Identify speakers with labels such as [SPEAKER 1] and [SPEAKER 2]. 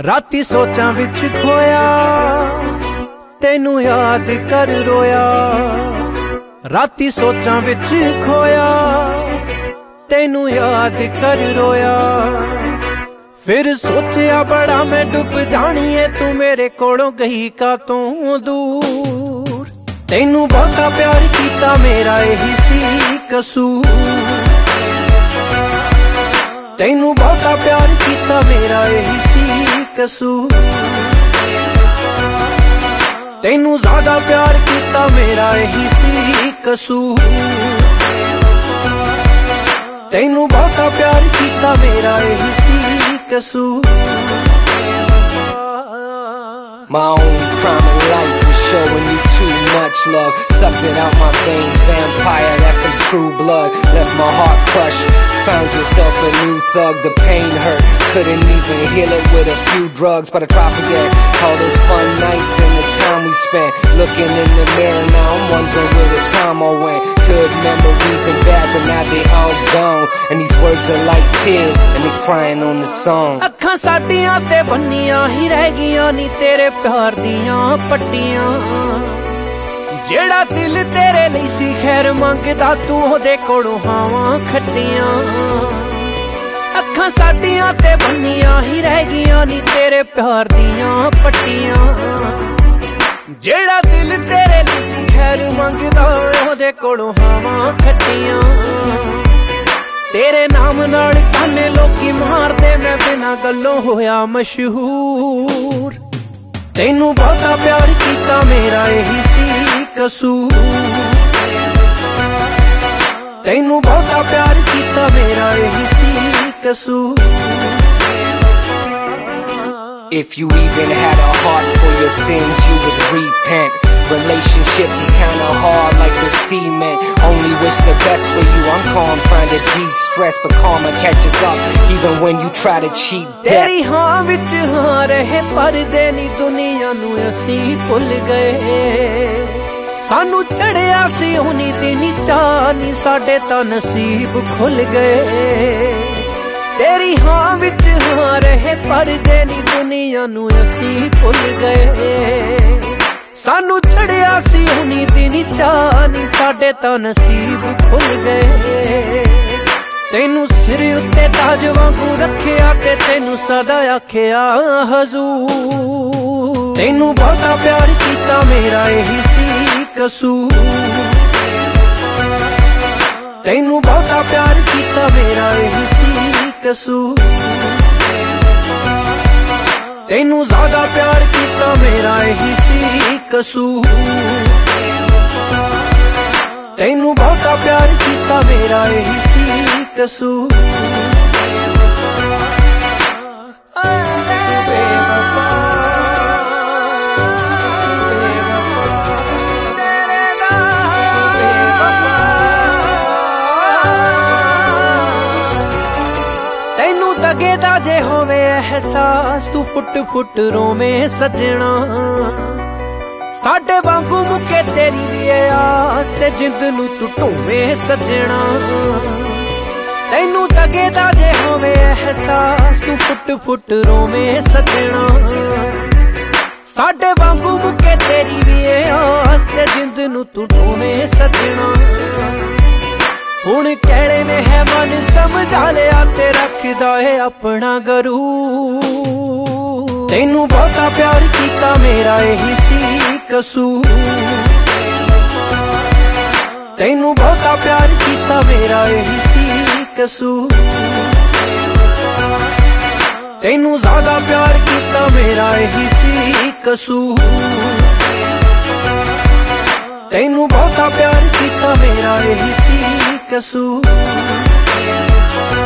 [SPEAKER 1] राती सोचां विच खोया तेनू याद कर रोया। राती सोचां विच खोया तेनू याद कर रोया। फिर सोचिया बड़ा मैं डुब जानी है तू मेरे कोलों गई का तू दूर। तेनू बहुता प्यार कीता मेरा यही सी कसूर। तेनू बहुता प्यार कीता मेरा यही सी कसूर। तेनू ज्यादा प्यार कीता मेरा यही सी कसूर। तेनू बहुता प्यार कीता मेरा यही सी कसूर।
[SPEAKER 2] My own crime in life was showing you too much love. Sucked it out my veins, vampire, that's some true blood. Left my heart crushed, found yourself a new thug. The pain hurt, couldn't even heal it with a few drugs. But I try to forget all those fun nights and the time we spent. Looking in the mirror now, I'm wondering where the time all went. Good memories and bad, but now they all gone. And these words are like tears, and they crying on the song.
[SPEAKER 1] अखां साडियां ते बन्नियां ही रह गियां नी तेरे प्यार दियां पट्टियां। जेड़ा दिल तेरे ਲਈ ਸੀ खैर मंगदा तू ओदे कोलों हावां खट्टियां। अखां साडियां ते बन्नियां ही रह गियां नी तेरे प्यार दियां पट्टियां। जेड़ा दिल तेरे ਲਈ ਸੀ खैर मंगदा ओदे कोलों हावां खट्टियां। तेरे नाम नाल ताने लोकी मारदे मैं बिना गल्लों होया मशहूर। तेनू बहुता प्यार कीता मेरा यही सी कसूर। तेनू बहुता प्यार कीता मेरा यही सी कसूर।
[SPEAKER 2] If you even had a heart for your sins, you would repent. Relationships is kinda hard like the cement. Only wish the best for you, I'm calm trying to de-stress, but karma catches up even when you try to cheat death.
[SPEAKER 1] तेरी हाँ विच हाँ रहे पर्दे नी दुनिया नू असी भुल गए। सानू चढ़िया सी उन्हीं दी चाह नी साडे तां नसीब खुल गए। तेरी हाँ विच हाँ रहे पर्दे नी दुनिया नू असी भुल गए। सानू चढ़िया सी उन्हीं दी चाह नी साडे तां नसीब खुल गए। तेनू सिर उत्ते ताज वांगू रखिया ते तेनू सदा आखिया हजूर। तेनू बहुता प्यार कीता मेरा यही सी कसूर। तेनू बहुता प्यार कीता मेरा यही सी कसूर। तेनू ज्यादा प्यार कीता मेरा यही सी कसूर। तेनू बहुता प्यार कीता मेरा यही सी कसूर। तेनू दगे दा जे होवे एहसास तू फुट फुट रोवे सजना। साडे वांगू मुके तेरी भी आस ते जिंद नू तू ढोवे सजना। तेनू दगे दा जे होवे एहसास तू फुट फुट रोवे सजना। साडे वांगू मुके तेरी भी आस ते जिंद नू तू ढोवे सजना। हुण कहड़े ने है मन समझा लिया ते रखदा है अपना गरूर। तेनू बहुता प्यार कीता मेरा यही सी कसूर। तेनू बहुता प्यार कीता मेरा यही सी कसूर। तेनू ज्यादा प्यार कीता मेरा यही सी कसूर। तेनू बहुता प्यार कीता मेरा यही सी कसूर।